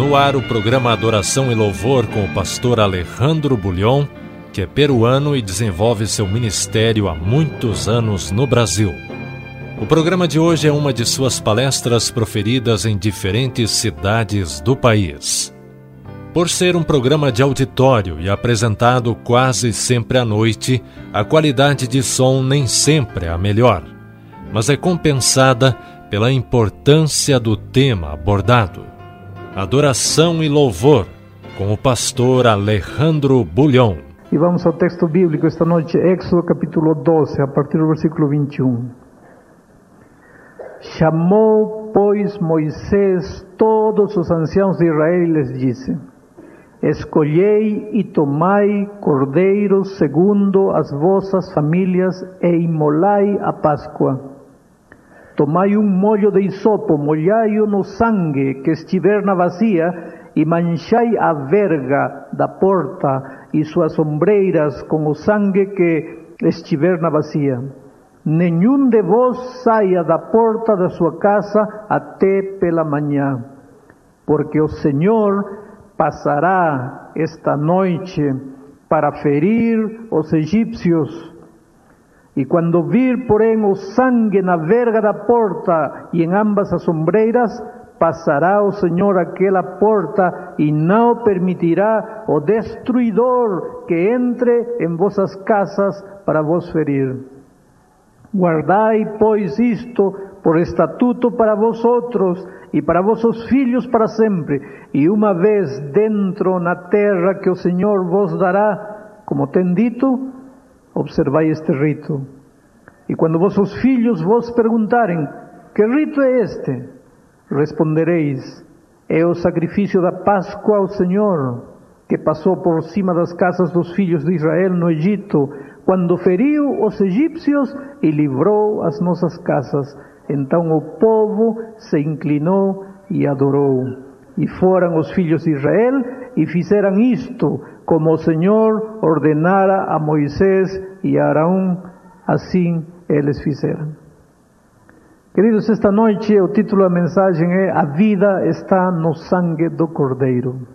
No ar o programa Adoração e Louvor com o pastor Alejandro Bulhon, que é peruano e desenvolve seu ministério há muitos anos no Brasil. O programa de hoje é uma de suas palestras proferidas em diferentes cidades do país. Por ser um programa de auditório e apresentado quase sempre à noite, a qualidade de som nem sempre é a melhor, mas é compensada pela importância do tema abordado. Adoração e Louvor, com o pastor Alejandro Bulhon. E vamos ao texto bíblico esta noite, Éxodo capítulo 12, a partir do versículo 21. Chamou, pois, Moisés todos os anciãos de Israel e lhes disse: Escolhei e tomai cordeiros segundo as vossas famílias e imolai a Páscoa. Tomai molho de hisopo, molhai-o no sangue que estiver na vasilha, e manchai a verga da porta e suas ombreiras com o sangue que estiver na vasilha. Nenhum de vós saia da porta da sua casa até pela manhã, porque o Senhor passará esta noite para ferir os egípcios. E quando vir, porém, o sangue na verga da porta e em ambas as ombreiras, passará o Senhor aquela porta e não permitirá o destruidor que entre em vossas casas para vos ferir. Guardai, pois, isto por estatuto para vosotros e para vossos filhos para sempre, e uma vez dentro na terra que o Senhor vos dará, como tem dito, observai este rito. E quando vossos filhos vos perguntarem: que rito é este? Respondereis: é o sacrifício da Páscoa ao Senhor, que passou por cima das casas dos filhos de Israel no Egito, quando feriu os egípcios e livrou as nossas casas. Então o povo se inclinou e adorou. E foram os filhos de Israel e fizeram isto, como o Senhor ordenara a Moisés e a Arão, assim eles fizeram. Queridos, esta noite o título da mensagem é: A vida está no sangue do Cordeiro.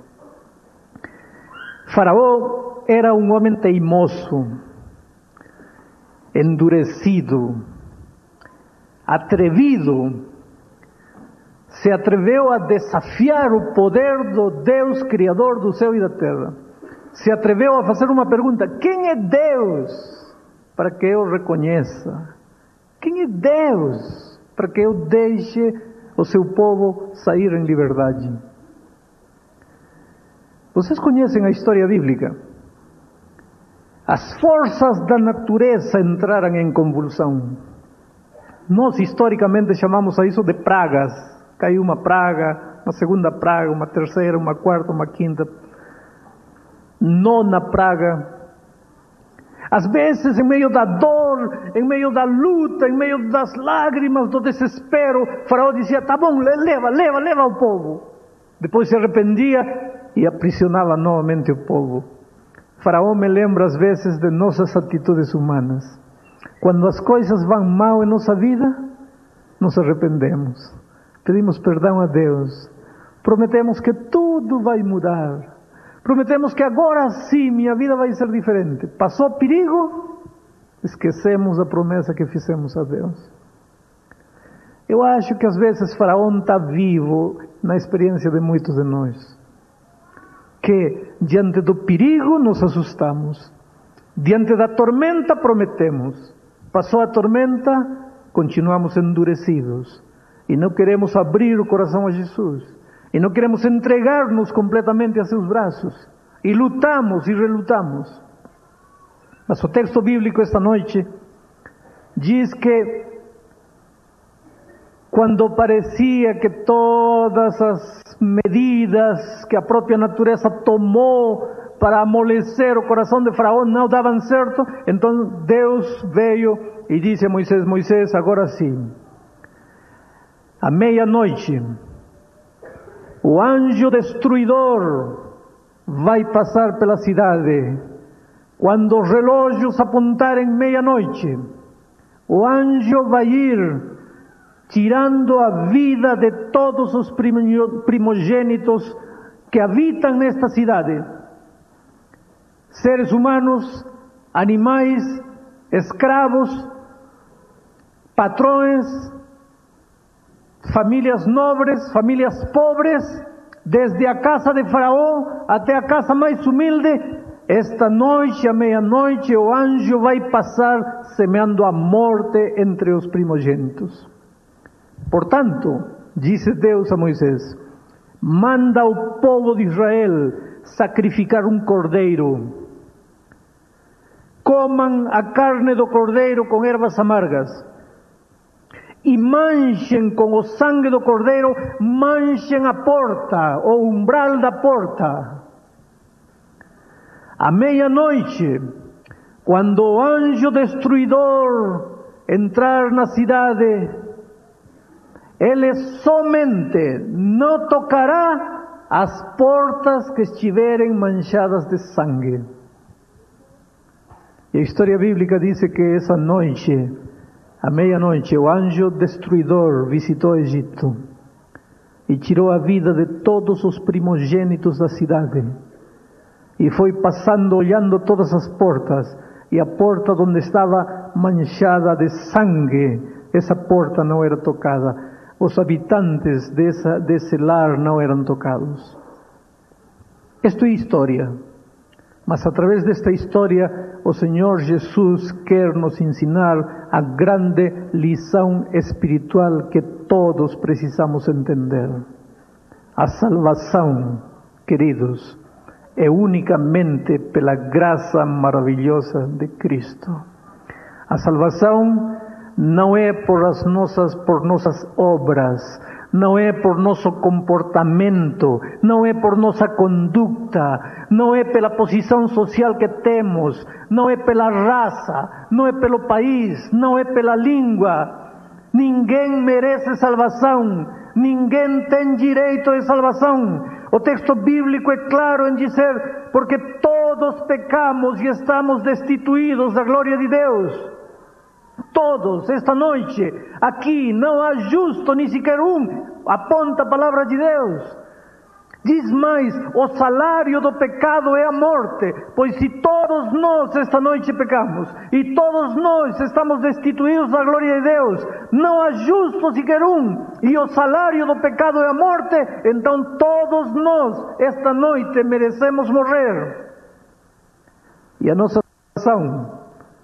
Faraó era um homem teimoso, endurecido, atrevido. Se atreveu a desafiar o poder do Deus Criador do céu e da terra. Se atreveu a fazer uma pergunta: quem é Deus para que eu reconheça? Quem é Deus para que eu deixe o seu povo sair em liberdade? Vocês conhecem a história bíblica? As forças da natureza entraram em convulsão. Nós historicamente chamamos a isso de pragas. Caiu uma praga, uma segunda praga, uma terceira, uma quarta, uma quinta, nona praga. Às vezes, em meio da dor, em meio da luta, em meio das lágrimas, do desespero, Faraó dizia: tá bom, leva o povo. Depois se arrependia e aprisionava novamente o povo. Faraó me lembra às vezes de nossas atitudes humanas. Quando as coisas vão mal em nossa vida, nos arrependemos. Pedimos perdão a Deus. Prometemos que tudo vai mudar. Prometemos que agora sim minha vida vai ser diferente. Passou perigo, esquecemos a promessa que fizemos a Deus. Eu acho que às vezes Faraó está vivo na experiência de muitos de nós. Que diante do perigo nos assustamos. Diante da tormenta prometemos. Passou a tormenta, continuamos endurecidos. E não queremos abrir o coração a Jesus. E não queremos entregar-nos completamente a seus braços. E lutamos e relutamos. Mas o texto bíblico esta noite diz que quando parecia que todas as medidas que a própria natureza tomou para amolecer o coração de Faraó não davam certo, então Deus veio e disse a Moisés: Moisés, agora sim, à meia-noite, o anjo destruidor vai passar pela cidade. Quando os relógios apontarem meia-noite, o anjo vai ir tirando a vida de todos os primogênitos que habitam nesta cidade. Seres humanos, animais, escravos, patrões, famílias nobres, famílias pobres, desde a casa de Faraó até a casa mais humilde. Esta noite, à meia-noite, o anjo vai passar semeando a morte entre os primogênitos. Portanto, disse Deus a Moisés: manda ao povo de Israel sacrificar um cordeiro. Comam a carne do cordeiro com ervas amargas e manchem com o sangue do cordeiro, manchem a porta, o umbral da porta. À meia-noite, quando o anjo destruidor entrar na cidade, ele somente não tocará as portas que estiverem manchadas de sangue. E a história bíblica diz que essa noite, à meia-noite, o anjo destruidor visitou o Egito e tirou a vida de todos os primogênitos da cidade. E foi passando, olhando todas as portas, e a porta onde estava manchada de sangue, essa porta não era tocada. Os habitantes desse lar não eram tocados. Isto é história. Mas através desta história, o Senhor Jesus quer nos ensinar a grande lição espiritual que todos precisamos entender. A salvação, queridos, é unicamente pela graça maravilhosa de Cristo. A salvação não é por nossas obras, não é por nosso comportamento, não é por nossa conduta, não é pela posição social que temos, não é pela raça, não é pelo país, não é pela língua. Ninguém merece salvação, ninguém tem direito de salvação. O texto bíblico é claro em dizer: porque todos pecamos e estamos destituídos da glória de Deus. Todos, esta noite, aqui não há justo, nem sequer um, aponta a palavra de Deus. Diz mais: o salário do pecado é a morte, pois se todos nós esta noite pecamos, e todos nós estamos destituídos da glória de Deus, não há justo sequer um, e o salário do pecado é a morte, então todos nós esta noite merecemos morrer. E a nossa salvação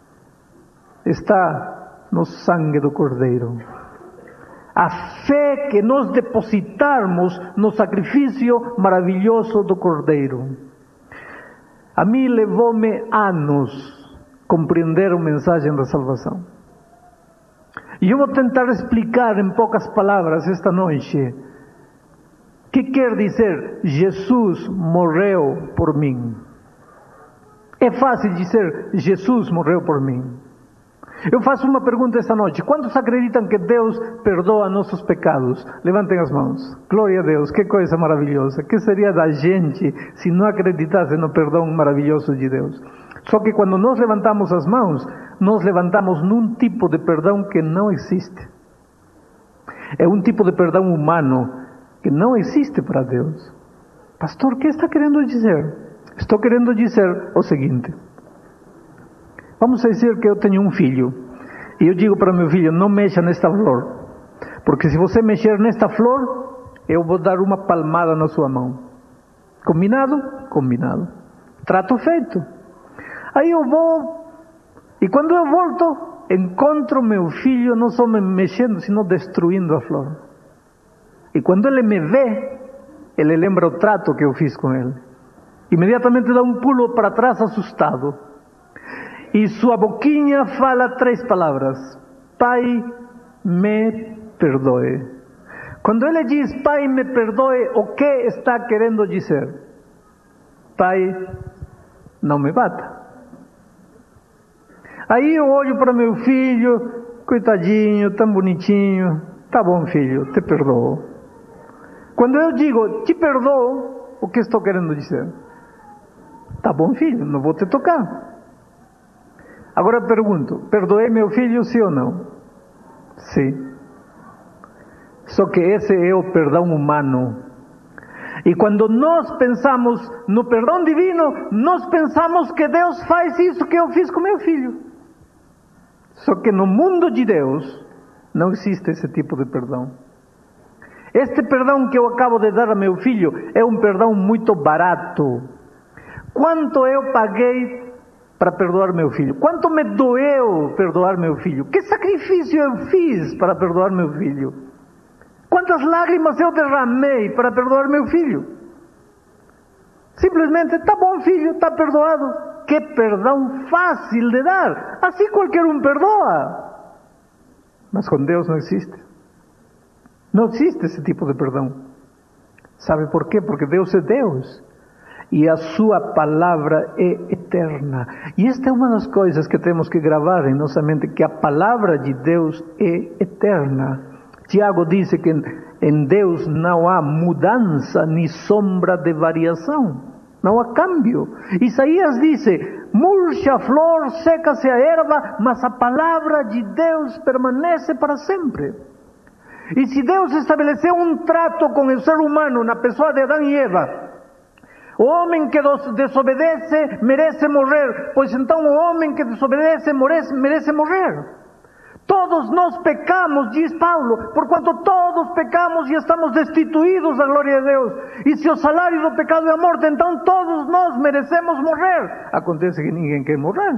está no sangue do Cordeiro. A fé que nós depositarmos no sacrifício maravilhoso do Cordeiro. A mim levou-me anos compreender a mensagem da salvação. E eu vou tentar explicar em poucas palavras esta noite o que quer dizer Jesus morreu por mim. É fácil dizer Jesus morreu por mim. Eu faço uma pergunta esta noite: quantos acreditam que Deus perdoa nossos pecados? Levantem as mãos. Glória a Deus, que coisa maravilhosa. Que seria da gente se não acreditasse no perdão maravilhoso de Deus? Só que quando nós levantamos as mãos, nós levantamos num tipo de perdão que não existe. É um tipo de perdão humano que não existe para Deus. Pastor, o que está querendo dizer? Estou querendo dizer o seguinte: vamos dizer que eu tenho um filho, e eu digo para meu filho: não mexa nesta flor, porque se você mexer nesta flor, eu vou dar uma palmada na sua mão. Combinado? Combinado. Trato feito. Aí eu vou, e quando eu volto, encontro meu filho não só me mexendo, sino destruindo a flor. E quando ele me vê, ele lembra o trato que eu fiz com ele. Imediatamente dá um pulo para trás assustado. E sua boquinha fala 3 palavras: Pai, me perdoe. Quando ele diz Pai, me perdoe, o que está querendo dizer? Pai, não me bata. Aí eu olho para meu filho, coitadinho, tão bonitinho. Tá bom, filho, te perdoo. Quando eu digo te perdoo, o que estou querendo dizer? Tá bom, filho, não vou te tocar. Agora pergunto: perdoei meu filho, sim ou não? Sim. Só que esse é o perdão humano. E quando nós pensamos no perdão divino, nós pensamos que Deus faz isso que eu fiz com meu filho. Só que no mundo de Deus não existe esse tipo de perdão. Este perdão que eu acabo de dar a meu filho é um perdão muito barato. Quanto eu paguei para perdoar meu filho? Quanto me doeu perdoar meu filho? Que sacrifício eu fiz para perdoar meu filho? Quantas lágrimas eu derramei para perdoar meu filho? Simplesmente, tá bom filho, tá perdoado. Que perdão fácil de dar. Assim qualquer um perdoa. Mas com Deus não existe. Não existe esse tipo de perdão. Sabe por quê? Porque Deus é Deus. E a sua palavra é eterna. E esta é uma das coisas que temos que gravar em nossa mente, que a palavra de Deus é eterna. Tiago diz que em Deus não há mudança nem sombra de variação. Não há cambio. Isaías diz: murcha a flor, seca-se a erva, mas a palavra de Deus permanece para sempre. E se Deus estabeleceu um trato com o ser humano na pessoa de Adão e Eva, o homem que desobedece merece morrer, pois então o homem que desobedece merece morrer. Todos nós pecamos, diz Paulo, porquanto todos pecamos e estamos destituídos da glória de Deus. E se o salário do pecado é a morte, então todos nós merecemos morrer. Acontece que ninguém quer morrer.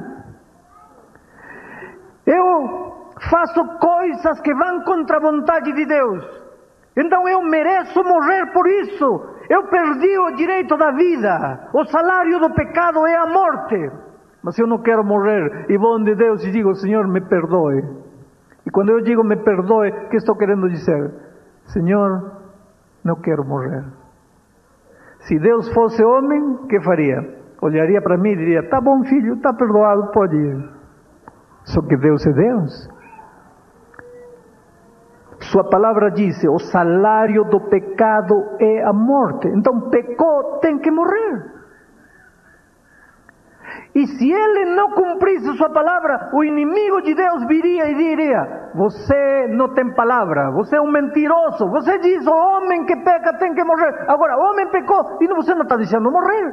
Eu faço coisas que vão contra a vontade de Deus, então eu mereço morrer por isso. Eu perdi o direito da vida. O salário do pecado é a morte. Mas eu não quero morrer e vou onde Deus e digo: Senhor, me perdoe. E quando eu digo me perdoe, o que estou querendo dizer? Senhor, não quero morrer. Se Deus fosse homem, o que faria? Olharia para mim e diria: tá bom filho, está perdoado, pode ir. Só que Deus é Deus. Sua palavra diz: o salário do pecado é a morte. Então pecou, tem que morrer. E se ele não cumprisse sua palavra, o inimigo de Deus viria e diria: você não tem palavra, você é um mentiroso, você diz o homem que peca tem que morrer. Agora o homem pecou e você não está deixando morrer.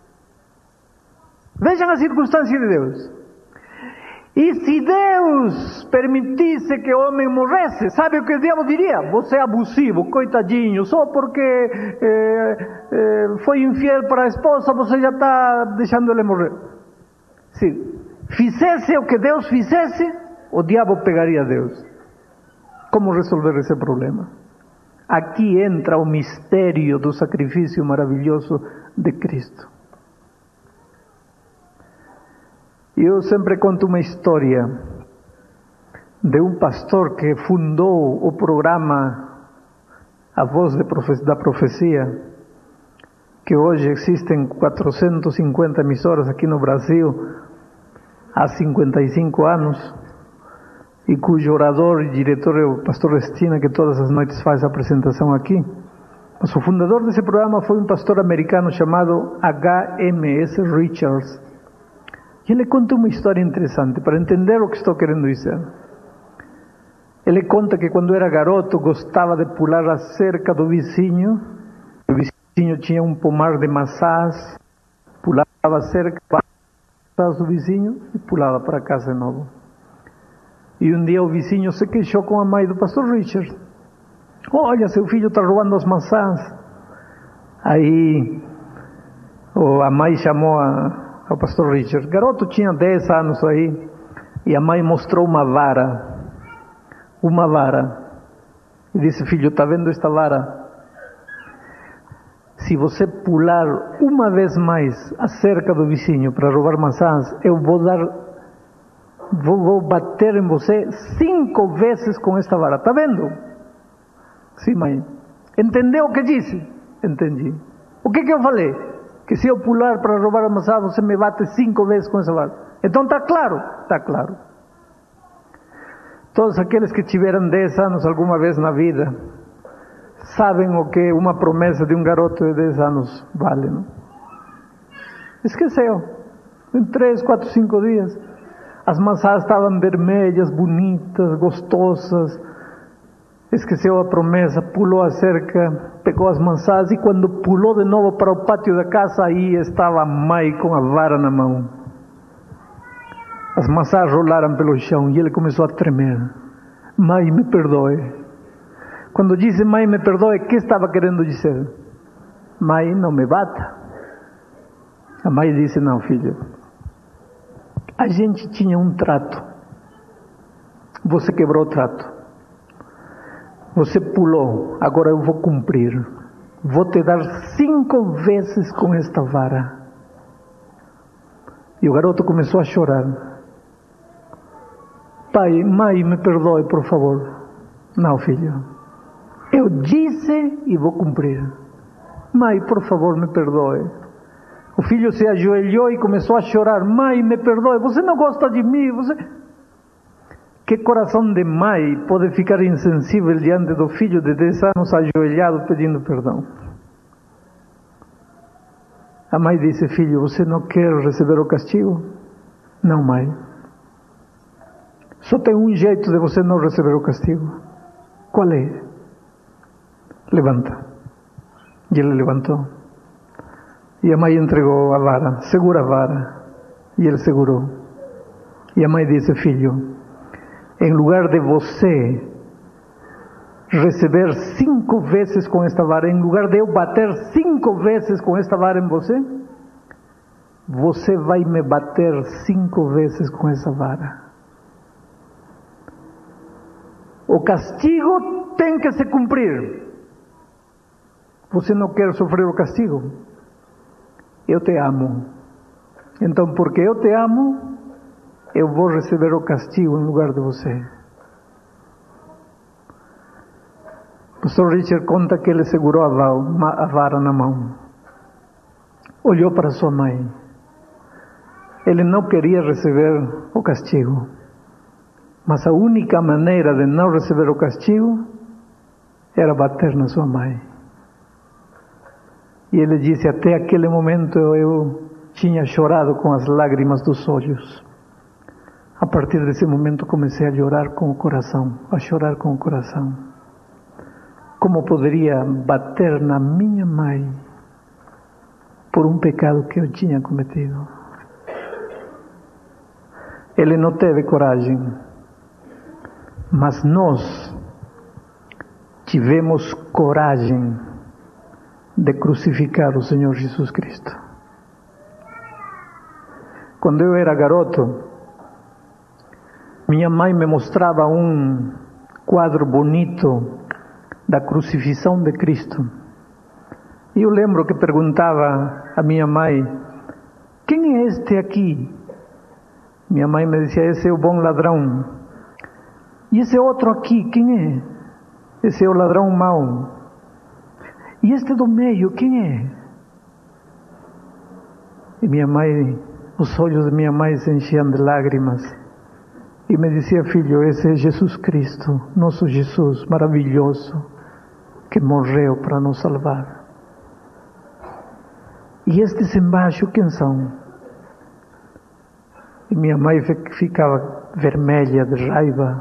Vejam a circunstância de Deus. E se Deus permitisse que o homem morresse, sabe o que o diabo diria? Você é abusivo, coitadinho, só porque foi infiel para a esposa, você já está deixando ele morrer. Se fizesse o que Deus fizesse, o diabo pegaria a Deus. Como resolver esse problema? Aqui entra o mistério do sacrifício maravilhoso de Cristo. Eu sempre conto uma história de um pastor que fundou o programa A Voz da Profecia, que hoje existem 450 emissoras aqui no Brasil, há 55 anos, e cujo orador e diretor é o pastor Restina, que todas as noites faz a apresentação aqui. Mas o fundador desse programa foi um pastor americano chamado H.M.S. Richards. E ele conta uma história interessante para entender o que estou querendo dizer. Ele conta que quando era garoto gostava de pular a cerca do vizinho. O vizinho tinha um pomar de maçãs, pulava a cerca do vizinho e pulava para casa de novo. E um dia o vizinho se queixou com a mãe do pastor Richard: olha, seu filho está roubando as maçãs. Aí a mãe chamou ao pastor Richard. Garoto tinha 10 anos aí, e a mãe mostrou uma vara, e disse: filho, está vendo esta vara? Se você pular uma vez mais a cerca do vizinho para roubar maçãs, eu vou bater em você 5 vezes com esta vara. Está vendo? Sim, mãe. Entendeu o que disse? Entendi. O que eu falei? Que se eu pular para roubar a maçã, você me bate 5 vezes com essa vara. Então está claro? Está claro. Todos aqueles que tiveram 10 anos alguma vez na vida sabem o que uma promessa de um garoto de 10 anos vale, não? Esqueceu. Em 3, 4, 5 dias as maçãs estavam vermelhas, bonitas, gostosas. Esqueceu a promessa, pulou a cerca, pegou as maçãs e quando pulou de novo para o pátio da casa, aí estava a mãe com a vara na mão. As maçãs rolaram pelo chão e ele começou a tremer. Mãe, me perdoe. Quando disse mãe, me perdoe, o que estava querendo dizer? Mãe, não me bata. A mãe disse, não, filho. A gente tinha um trato. Você quebrou o trato. Você pulou, agora eu vou cumprir. Vou te dar 5 vezes com esta vara. E o garoto começou a chorar. Pai, mãe, me perdoe, por favor. Não, filho. Eu disse e vou cumprir. Mãe, por favor, me perdoe. O filho se ajoelhou e começou a chorar. Mãe, me perdoe, você não gosta de mim, você... Que coração de mãe pode ficar insensível diante do filho de 10 anos ajoelhado pedindo perdão? A mãe disse, filho, você não quer receber o castigo? Não, mãe. Só tem um jeito de você não receber o castigo. Qual é? Levanta. E ele levantou. E a mãe entregou a vara. Segura a vara. E ele segurou. E a mãe disse, filho, em lugar de você receber 5 vezes com esta vara, em lugar de eu bater 5 vezes com esta vara em você, você vai me bater 5 vezes com essa vara. O castigo tem que se cumprir. Você não quer sofrer o castigo? Eu te amo. Então, porque eu te amo, eu vou receber o castigo em lugar de você. O pastor Richard conta que ele segurou a vara na mão. Olhou para sua mãe. Ele não queria receber o castigo. Mas a única maneira de não receber o castigo era bater na sua mãe. E ele disse, até aquele momento eu tinha chorado com as lágrimas dos olhos. A partir desse momento comecei a chorar com o coração, a chorar com o coração. Como poderia bater na minha mãe por um pecado que eu tinha cometido? Ele não teve coragem, mas nós tivemos coragem de crucificar o Senhor Jesus Cristo. Quando eu era garoto, minha mãe me mostrava um quadro bonito da crucifixão de Cristo. E eu lembro que perguntava a minha mãe, quem é este aqui? Minha mãe me dizia, esse é o bom ladrão. E esse outro aqui, quem é? Esse é o ladrão mau. E este do meio, quem é? E minha mãe, os olhos de minha mãe se enchiam de lágrimas. E me dizia, filho, esse é Jesus Cristo, nosso Jesus maravilhoso, que morreu para nos salvar. E estes embaixo, quem são? E minha mãe ficava vermelha de raiva.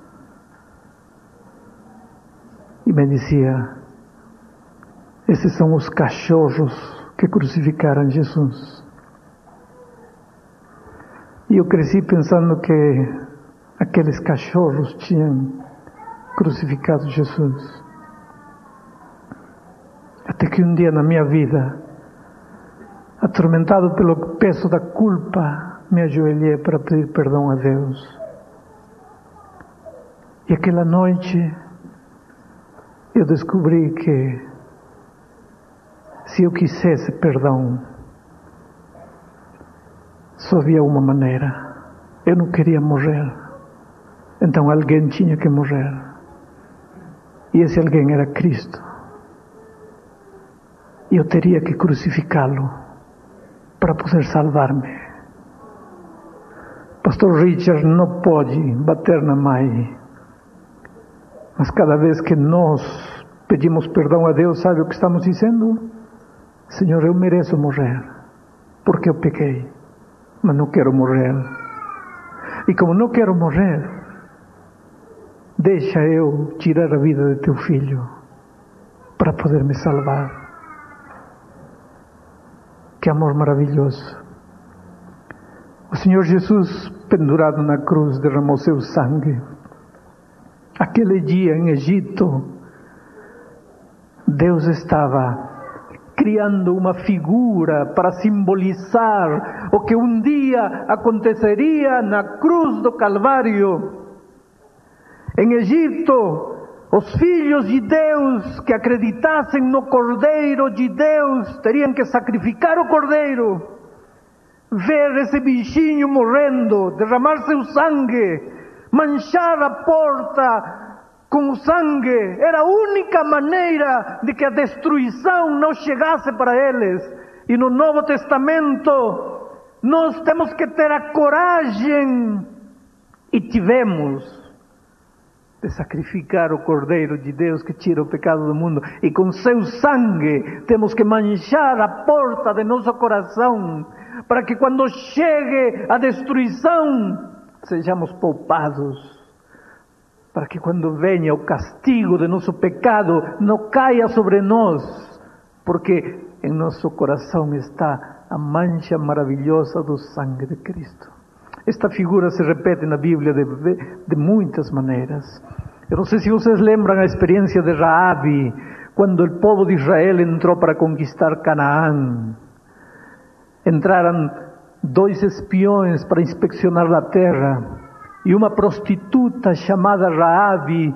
E me dizia, esses são os cachorros que crucificaram Jesus. E eu cresci pensando que aqueles cachorros tinham crucificado Jesus. Até que um dia na minha vida, atormentado pelo peso da culpa, me ajoelhei para pedir perdão a Deus. E aquela noite eu descobri que se eu quisesse perdão, só havia uma maneira. Eu não queria morrer. Então alguém tinha que morrer. E esse alguém era Cristo. E eu teria que crucificá-lo para poder salvar-me. Pastor Richard não pode bater na mãe. Mas cada vez que nós pedimos perdão a Deus, sabe o que estamos dizendo? Senhor, eu mereço morrer, porque eu pequei, mas não quero morrer. E como não quero morrer, deixa eu tirar a vida de teu filho, para poder me salvar. Que amor maravilhoso. O Senhor Jesus, pendurado na cruz, derramou seu sangue. Aquele dia em Egito, Deus estava criando uma figura para simbolizar o que um dia aconteceria na cruz do Calvário. Em Egito, os filhos de Deus que acreditassem no Cordeiro de Deus teriam que sacrificar o Cordeiro, ver esse bichinho morrendo, derramar seu sangue, manchar a porta com o sangue. Era a única maneira de que a destruição não chegasse para eles. E no Novo Testamento nós temos que ter a coragem, e tivemos, de sacrificar o Cordeiro de Deus que tira o pecado do mundo, e com seu sangue temos que manchar a porta de nosso coração, para que quando chegue a destruição sejamos poupados, para que quando venha o castigo de nosso pecado não caia sobre nós, porque em nosso coração está a mancha maravilhosa do sangue de Cristo. Esta figura se repete na Bíblia de muitas maneiras. Eu não sei se vocês lembram a experiência de Raabe, quando o povo de Israel entrou para conquistar Canaã. Entraram 2 espiões para inspecionar a terra, e uma prostituta chamada Raabe,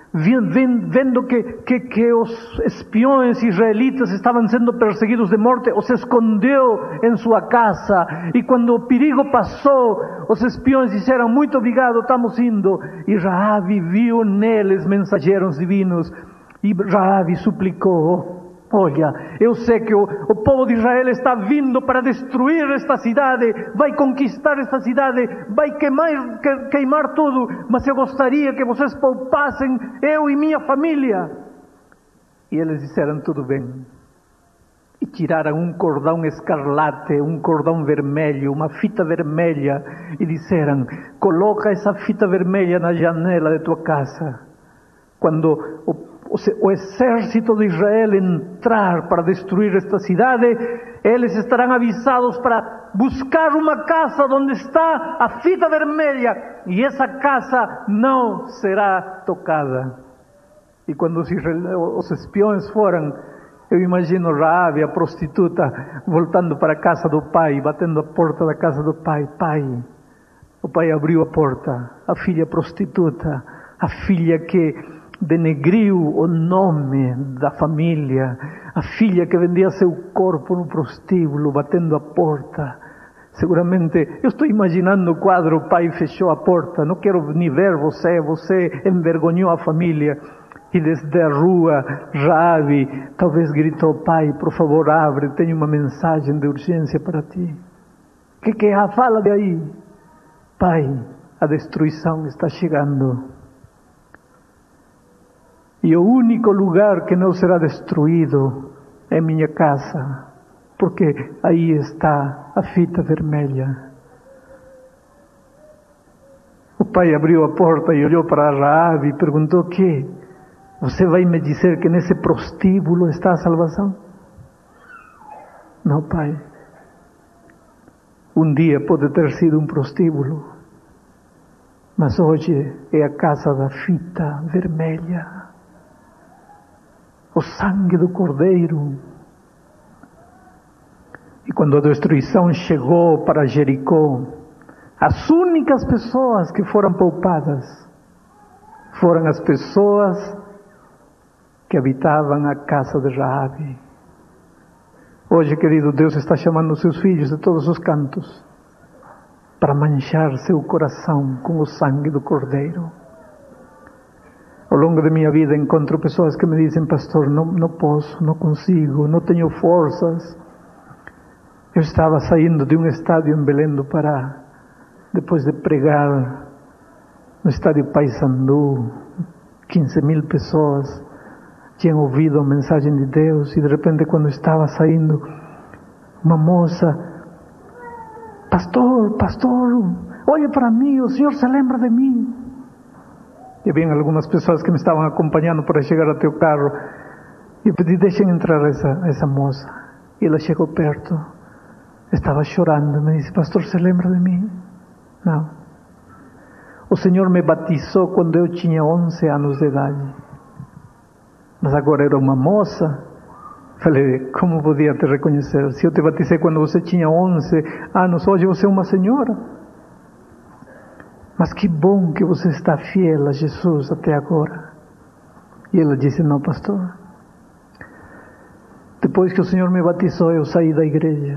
vendo que os espiões israelitas estavam sendo perseguidos de morte, os escondeu em sua casa. E quando o perigo passou, os espiões disseram: muito obrigado, estamos indo. E Raabe viu neles mensageiros divinos, e Raabe suplicou: olha, eu sei que o povo de Israel está vindo para destruir esta cidade, vai conquistar esta cidade, vai queimar tudo, mas eu gostaria que vocês poupassem eu e minha família. E eles disseram: tudo bem. E tiraram um cordão escarlate, um cordão vermelho, uma fita vermelha, e disseram: coloca essa fita vermelha na janela de tua casa. Quando o exército de Israel entrar para destruir esta cidade, eles estarão avisados para buscar uma casa onde está a fita vermelha, e essa casa não será tocada. E quando os espiões foram, eu imagino Raabe, a prostituta, voltando para a casa do pai, batendo a porta da casa do pai. Pai. O pai abriu a porta. A filha prostituta, a filha que denegriu o nome da família, a filha que vendia seu corpo no prostíbulo, batendo a porta. Seguramente, eu estou imaginando o quadro: o pai fechou a porta, não quero nem ver você envergonhou a família. E desde a rua, Raabe talvez gritou: pai, por favor abre, tenho uma mensagem de urgência para ti. Que é? Fala de aí. Pai, a destruição está chegando. E o único lugar que não será destruído é minha casa, porque aí está a fita vermelha. O pai abriu a porta e olhou para Raabe e perguntou: o quê? Você vai me dizer que nesse prostíbulo está a salvação? Não, pai. Um dia pode ter sido um prostíbulo, mas hoje é a casa da fita vermelha. O sangue do Cordeiro. E quando a destruição chegou para Jericó, as únicas pessoas que foram poupadas foram as pessoas que habitavam a casa de Raabe. Hoje, querido, Deus está chamando os seus filhos de todos os cantos para manchar seu coração com o sangue do Cordeiro. Ao longo da minha vida encontro pessoas que me dizem: pastor, não posso, não consigo, não tenho forças. Eu estava saindo de um estádio em Belém do Pará, depois de pregar no estádio Paysandu, 15.000 pessoas tinham ouvido a mensagem de Deus, e de repente, quando estava saindo, uma moça: pastor, olhe para mim, o Senhor se lembra de mim. E havia algumas pessoas que me estavam acompanhando para chegar até o carro. E pedi, deixem entrar essa moça. E ela chegou perto, estava chorando, me disse, pastor, ¿se lembra de mim? Não. O Senhor me batizou quando eu tinha 11 anos de idade. Mas agora era uma moça. Falei, como podia te reconhecer? Se eu te batizei quando você tinha 11 anos, hoje você é uma senhora. Mas que bom que você está fiel a Jesus até agora. E ela disse, não, pastor. Depois que o Senhor me batizou, eu saí da igreja.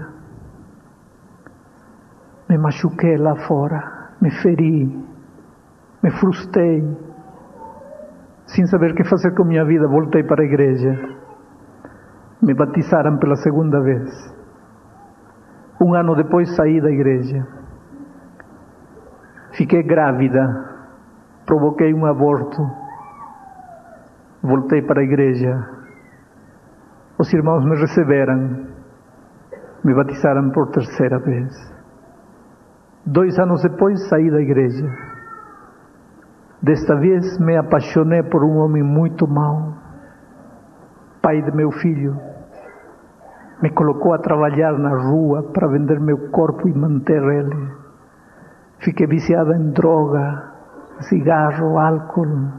Me machuquei lá fora, me feri, me frustrei. Sem saber o que fazer com minha vida, voltei para a igreja. Me batizaram pela segunda vez. 1 ano depois saí da igreja. Fiquei grávida, provoquei um aborto, voltei para a igreja. Os irmãos me receberam, me batizaram por terceira vez. 2 anos depois saí da igreja. Desta vez me apaixonei por um homem muito mau, pai de meu filho. Me colocou a trabalhar na rua para vender meu corpo e manter ele. Fiquei viciada em droga, cigarro, álcool.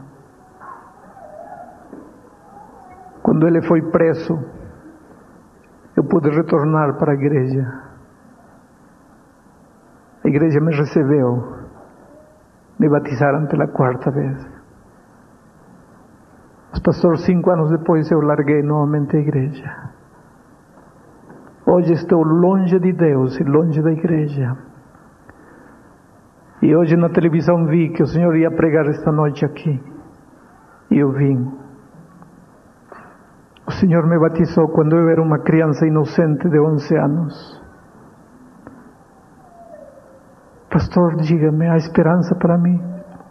Quando ele foi preso, eu pude retornar para a igreja. A igreja me recebeu, me batizaram pela 4ª vez. Mas, pastor, 5 anos depois eu larguei novamente a igreja. Hoje estou longe de Deus e longe da igreja. E hoje na televisão vi que o Senhor ia pregar esta noite aqui. E eu vim. O Senhor me batizou quando eu era uma criança inocente de 11 anos. Pastor, diga-me, há esperança para mim?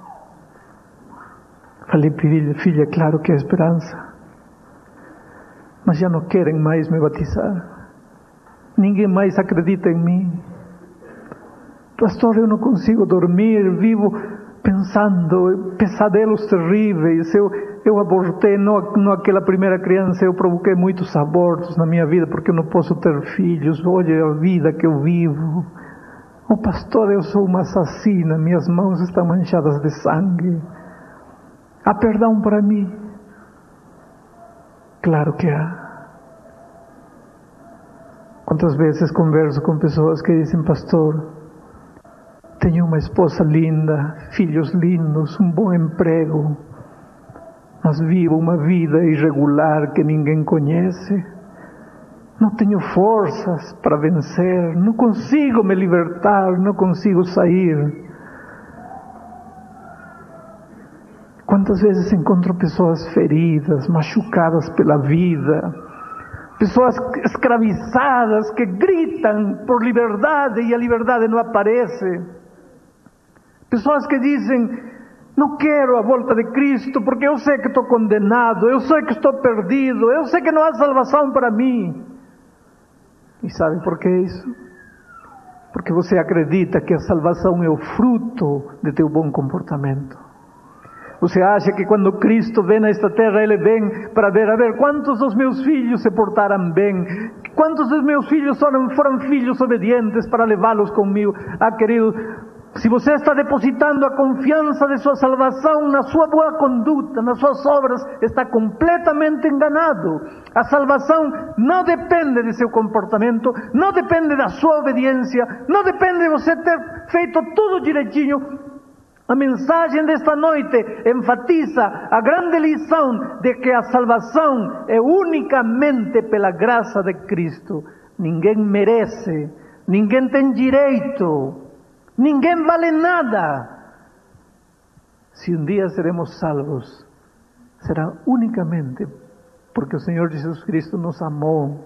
Falei, filha, claro que há esperança. Mas já não querem mais me batizar. Ninguém mais acredita em mim. Pastor, eu não consigo dormir, vivo pensando, pesadelos terríveis. Eu abortei, não aquela primeira criança, eu provoquei muitos abortos na minha vida, porque eu não posso ter filhos. Olha a vida que eu vivo. Oh, pastor, eu sou uma assassina, minhas mãos estão manchadas de sangue. Há perdão para mim? Claro que há. Quantas vezes converso com pessoas que dizem, pastor, tenho uma esposa linda, filhos lindos, um bom emprego, mas vivo uma vida irregular que ninguém conhece. Não tenho forças para vencer, não consigo me libertar, não consigo sair. Quantas vezes encontro pessoas feridas, machucadas pela vida, pessoas escravizadas que gritam por liberdade e a liberdade não aparece. Pessoas que dizem, não quero a volta de Cristo porque eu sei que estou condenado, eu sei que estou perdido, eu sei que não há salvação para mim. E sabe por que isso? Porque você acredita que a salvação é o fruto de teu bom comportamento. Você acha que quando Cristo vem nesta terra, Ele vem para ver, a ver, quantos dos meus filhos se portaram bem, quantos dos meus filhos foram filhos obedientes para levá-los comigo. Ah, querido, se você está depositando a confiança de sua salvação na sua boa conduta, nas suas obras, está completamente enganado. A salvação não depende de seu comportamento, não depende da sua obediência, não depende de você ter feito tudo direitinho. A mensagem desta noite enfatiza a grande lição de que a salvação é unicamente pela graça de Cristo. Ninguém merece, ninguém tem direito, ninguém vale nada. Se um dia seremos salvos, será unicamente porque o Senhor Jesus Cristo nos amou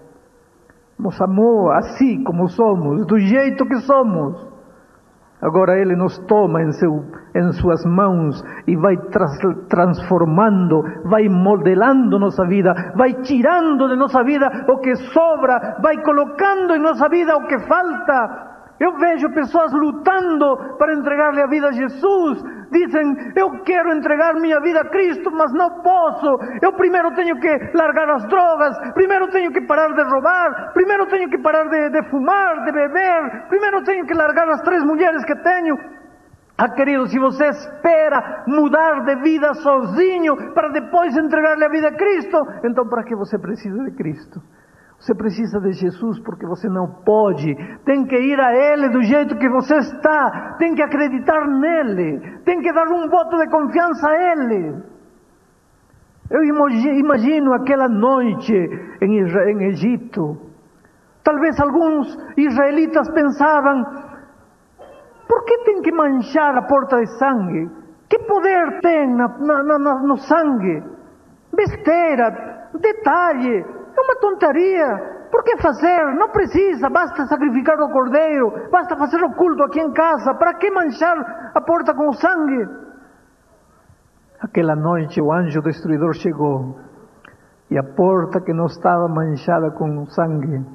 assim como somos, do jeito que somos. Agora Ele nos toma em suas mãos e vai transformando, vai modelando nossa vida, vai tirando de nossa vida o que sobra, vai colocando em nossa vida o que falta. Eu vejo pessoas lutando para entregar-lhe a vida a Jesus. Dizem, eu quero entregar minha vida a Cristo, mas não posso. Eu primeiro tenho que largar as drogas, primeiro tenho que parar de roubar, primeiro tenho que parar de fumar, de beber, primeiro tenho que largar as 3 mulheres que tenho. Querido, se você espera mudar de vida sozinho para depois entregar-lhe a vida a Cristo, então para que você precisa de Cristo? Você precisa de Jesus porque você não pode. Tem que ir a Ele do jeito que você está. Tem que acreditar nele. Tem que dar um voto de confiança a Ele. Eu imagino aquela noite em Egito. Talvez alguns israelitas pensavam: por que tem que manchar a porta de sangue? Que poder tem no sangue? Besteira, detalhe. É uma tonteria. Por que fazer? Não precisa. Basta sacrificar o cordeiro. Basta fazer o culto aqui em casa. Para que manchar a porta com o sangue? Aquela noite o anjo destruidor chegou. E a porta que não estava manchada com o sangue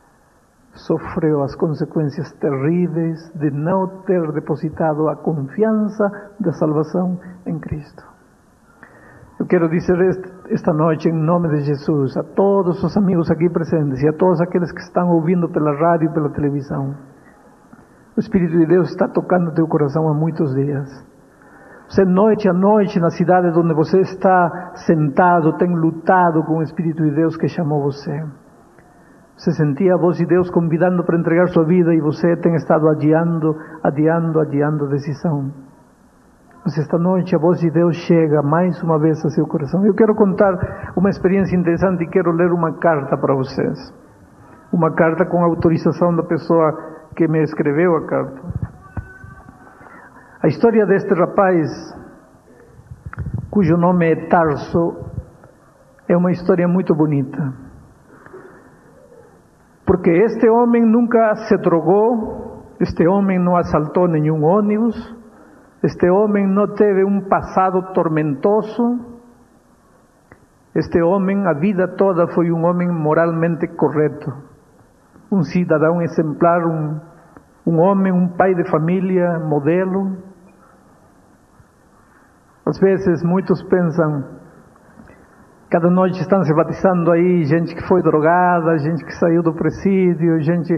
sofreu as consequências terríveis de não ter depositado a confiança da salvação em Cristo. Eu quero dizer esta noite, em nome de Jesus, a todos os amigos aqui presentes e a todos aqueles que estão ouvindo pela rádio e pela televisão: o Espírito de Deus está tocando teu coração há muitos dias. Você, noite a noite, na cidade onde você está sentado, tem lutado com o Espírito de Deus que chamou você. Você sentia a voz de Deus convidando para entregar sua vida e você tem estado adiando a decisão. Mas esta noite a voz de Deus chega mais uma vez a seu coração. Eu quero contar uma experiência interessante e quero ler uma carta para vocês. Uma carta com autorização da pessoa que me escreveu a carta. A história deste rapaz, cujo nome é Tarso, é uma história muito bonita. Porque este homem nunca se drogou, este homem não assaltou nenhum ônibus, este homem não teve um passado tormentoso. Este homem, a vida toda, foi um homem moralmente correto. Um cidadão exemplar, um homem, um pai de família, modelo. Às vezes muitos pensam, cada noite estão se batizando aí, gente que foi drogada, gente que saiu do presídio, gente...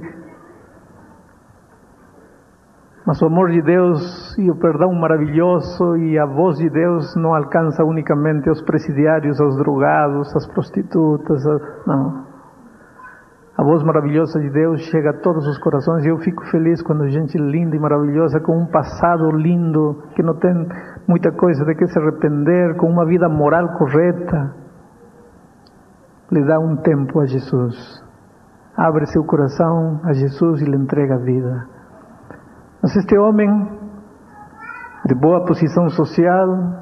Mas o amor de Deus e o perdão maravilhoso e a voz de Deus não alcança unicamente aos presidiários, aos drogados, às prostitutas, não. A voz maravilhosa de Deus chega a todos os corações e eu fico feliz quando gente linda e maravilhosa, com um passado lindo, que não tem muita coisa de que se arrepender, com uma vida moral correta, lhe dá um tempo a Jesus. Abre seu coração a Jesus e lhe entrega a vida. Mas este homem, de boa posição social,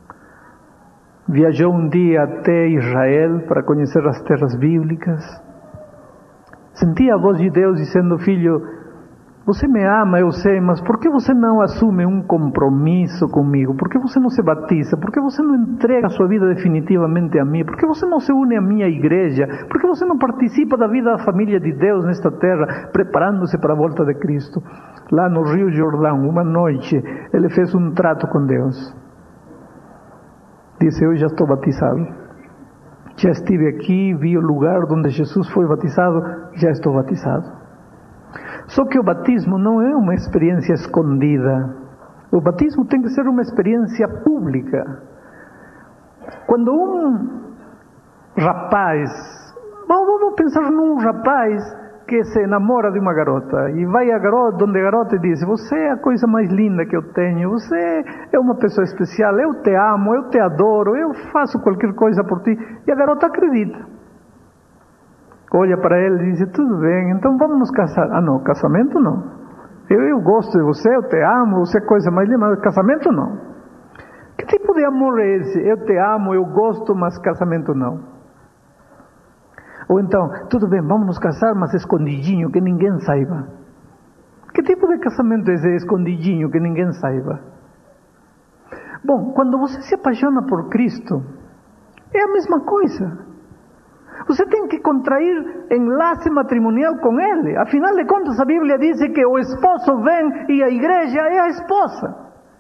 viajou um dia até Israel para conhecer as terras bíblicas. Sentia a voz de Deus dizendo: filho, você me ama, eu sei, mas por que você não assume um compromisso comigo? Por que você não se batiza? Por que você não entrega a sua vida definitivamente a mim? Por que você não se une à minha igreja? Por que você não participa da vida da família de Deus nesta terra, preparando-se para a volta de Cristo? Lá no Rio Jordão, uma noite, ele fez um trato com Deus. Disse: eu já estou batizado. Já estive aqui, vi o lugar onde Jesus foi batizado, já estou batizado. Só que o batismo não é uma experiência escondida. O batismo tem que ser uma experiência pública. Quando um rapaz, vamos pensar num rapaz que se enamora de uma garota e vai a garota, onde a garota diz: você é a coisa mais linda que eu tenho, você é uma pessoa especial, eu te amo, eu te adoro, eu faço qualquer coisa por ti. E a garota acredita. Olha para ele e diz: tudo bem, então vamos nos casar. Ah não, casamento não. Eu gosto de você, eu te amo, você é a coisa mais linda, mas casamento não. Que tipo de amor é esse? Eu te amo, eu gosto, mas casamento não. Ou então, tudo bem, vamos nos casar, mas escondidinho, que ninguém saiba. Que tipo de casamento é esse escondidinho, que ninguém saiba? Bom, quando você se apaixona por Cristo, é a mesma coisa. Você tem que contrair enlace matrimonial com ele. Afinal de contas, a Bíblia diz que o esposo vem e a igreja é a esposa.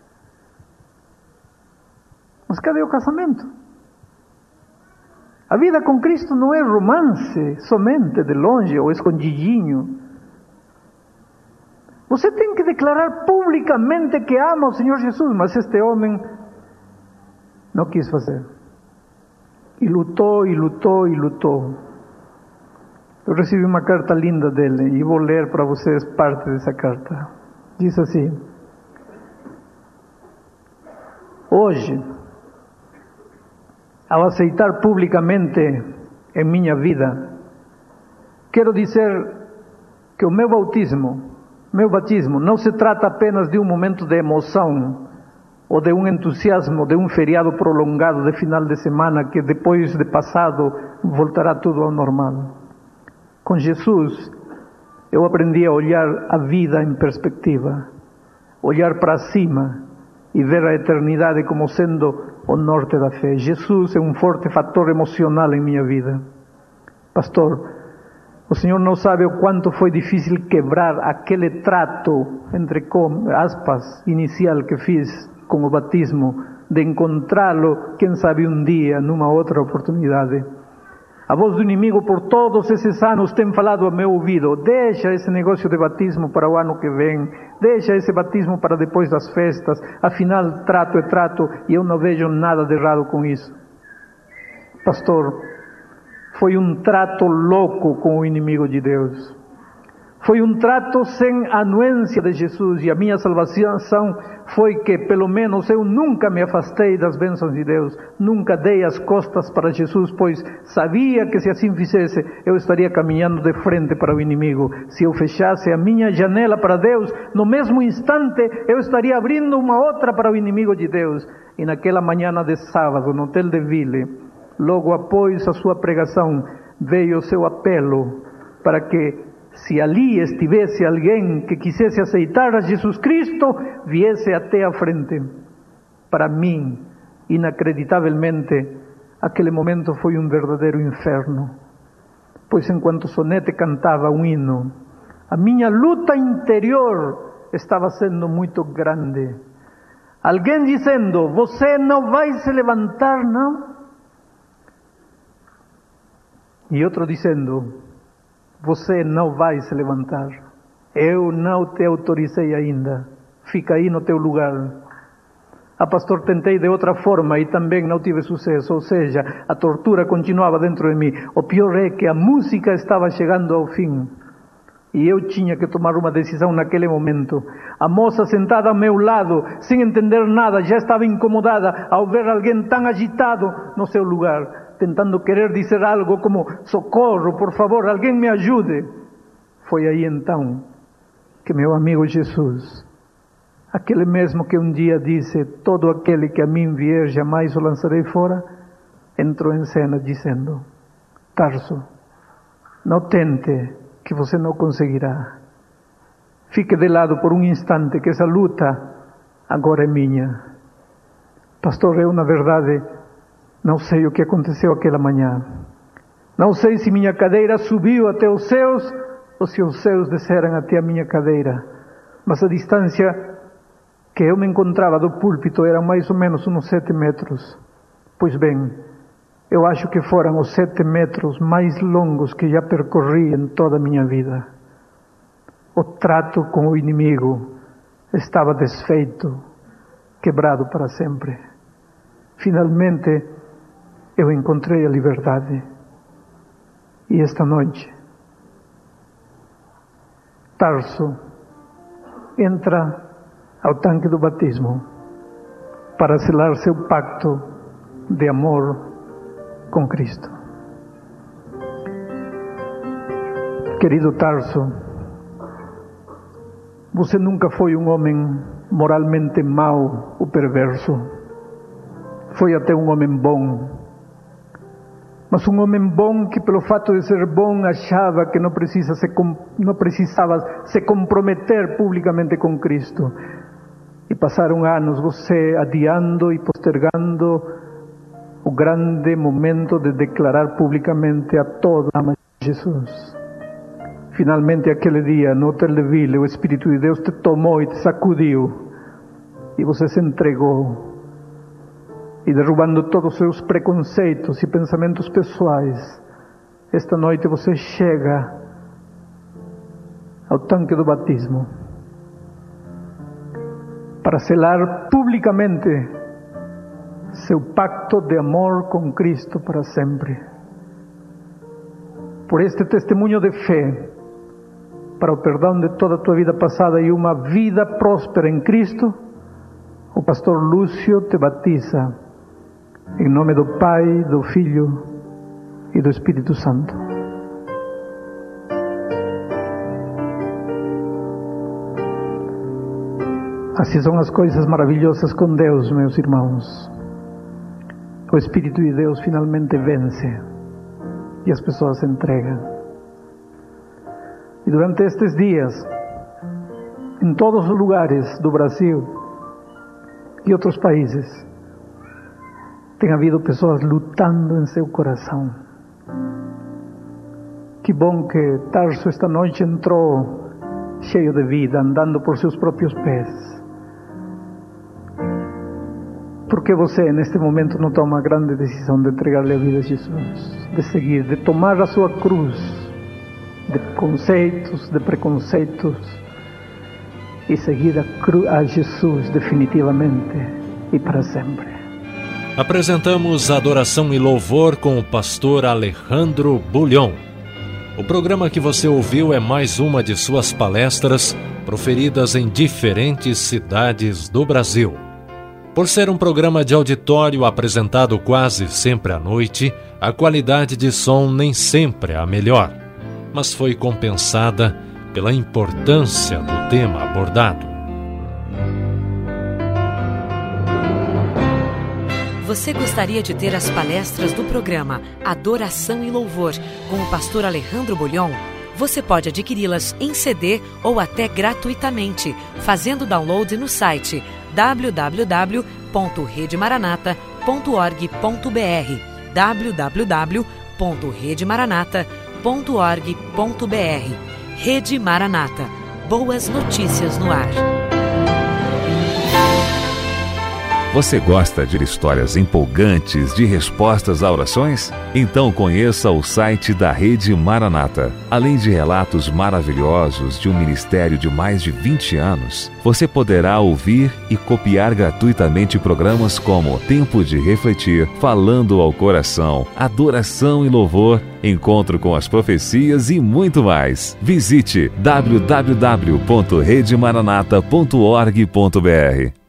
Mas cadê o casamento? A vida com Cristo não é romance somente de longe ou escondidinho. Você tem que declarar publicamente que ama o Senhor Jesus, mas este homem não quis fazer. E lutou, e lutou, e lutou. Eu recebi uma carta linda dele e vou ler para vocês parte dessa carta. Diz assim: hoje, ao aceitar publicamente em minha vida, quero dizer que o meu batismo não se trata apenas de um momento de emoção ou de um entusiasmo, de um feriado prolongado de final de semana que depois de passado voltará tudo ao normal. Com Jesus, eu aprendi a olhar a vida em perspectiva, olhar para cima e ver a eternidade como sendo o norte da fé. Jesus é um forte fator emocional em minha vida. Pastor, o Senhor não sabe o quanto foi difícil quebrar aquele trato, entre aspas, inicial que fiz com o batismo, de encontrá-lo, quem sabe um dia, numa outra oportunidade. A voz do inimigo por todos esses anos tem falado ao meu ouvido: deixa esse negócio de batismo para o ano que vem, deixa esse batismo para depois das festas, afinal trato é trato e eu não vejo nada de errado com isso. Pastor, foi um trato louco com o inimigo de Deus. Foi um trato sem anuência de Jesus, e a minha salvação foi que, pelo menos, eu nunca me afastei das bênçãos de Deus, nunca dei as costas para Jesus, pois sabia que se assim fizesse, eu estaria caminhando de frente para o inimigo. Se eu fechasse a minha janela para Deus, no mesmo instante, eu estaria abrindo uma outra para o inimigo de Deus. E naquela manhã de sábado, no Hotel de Ville, logo após a sua pregação, veio o seu apelo para que, se ali estivesse alguém que quisesse aceitar a Jesus Cristo, viesse até a frente. Para mim, inacreditavelmente, aquele momento foi um verdadeiro inferno, pois enquanto Sonete cantava um hino, a minha luta interior estava sendo muito grande. Alguém dizendo: você não vai se levantar, não? E outro dizendo: você não vai se levantar. Eu não te autorizei ainda. Fica aí no teu lugar. Pastor, tentei de outra forma e também não tive sucesso. Ou seja, a tortura continuava dentro de mim. O pior é que a música estava chegando ao fim. E eu tinha que tomar uma decisão naquele momento. A moça sentada ao meu lado, sem entender nada, já estava incomodada ao ver alguém tão agitado no seu lugar, tentando querer dizer algo como: socorro, por favor, alguém me ajude. Foi aí então que meu amigo Jesus, aquele mesmo que um dia disse: todo aquele que a mim vier jamais o lançarei fora, entrou em cena dizendo: Tarso, não tente, que você não conseguirá. Fique de lado por um instante, que essa luta agora é minha. Pastor, eu na verdade não sei o que aconteceu aquela manhã. Não sei se minha cadeira subiu até os céus ou se os céus desceram até a minha cadeira. Mas a distância que eu me encontrava do púlpito era mais ou menos uns 7 metros. Pois bem, eu acho que foram os 7 metros mais longos que já percorri em toda a minha vida. O trato com o inimigo estava desfeito, quebrado para sempre. Finalmente, eu encontrei a liberdade. E esta noite, Tarso entra ao tanque do batismo para selar seu pacto de amor com Cristo. Querido Tarso, você nunca foi um homem moralmente mau ou perverso. Foi até um homem bom. Mas um homem bom que, pelo fato de ser bom, achava que não precisava se comprometer publicamente com Cristo. E passaram anos você adiando e postergando o grande momento de declarar publicamente a todos ama Jesus. Finalmente, aquele dia, no Hotel de Ville, o Espírito de Deus te tomou e te sacudiu, e você se entregou. E derrubando todos os seus preconceitos e pensamentos pessoais, esta noite você chega ao tanque do batismo para selar publicamente seu pacto de amor com Cristo para sempre. Por este testemunho de fé, para o perdão de toda a tua vida passada e uma vida próspera em Cristo, o pastor Lúcio te batiza em nome do Pai, do Filho e do Espírito Santo. Assim são as coisas maravilhosas com Deus, meus irmãos. O Espírito de Deus finalmente vence e as pessoas se entregam. E durante estes dias, em todos os lugares do Brasil e outros países, tem havido pessoas lutando em seu coração. Que bom que Tarso esta noite entrou cheio de vida, andando por seus próprios pés. Por que você neste momento não toma a grande decisão de entregar-lhe a vida a Jesus? De seguir, de tomar a sua cruz, de conceitos, de preconceitos, e seguir a Jesus definitivamente e para sempre. Apresentamos Adoração e Louvor com o pastor Alejandro Bullion. O programa que você ouviu é mais uma de suas palestras proferidas em diferentes cidades do Brasil. Por ser um programa de auditório apresentado quase sempre à noite, a qualidade de som nem sempre é a melhor, mas foi compensada pela importância do tema abordado. Você gostaria de ter as palestras do programa Adoração e Louvor com o pastor Alejandro Bullion? Você pode adquiri-las em CD ou até gratuitamente, fazendo download no site www.redemaranata.org.br www.redemaranata.org.br. Rede Maranata. Boas notícias no ar. Você gosta de histórias empolgantes de respostas a orações? Então conheça o site da Rede Maranata. Além de relatos maravilhosos de um ministério de mais de 20 anos, você poderá ouvir e copiar gratuitamente programas como Tempo de Refletir, Falando ao Coração, Adoração e Louvor, Encontro com as Profecias e muito mais. Visite www.redemaranata.org.br.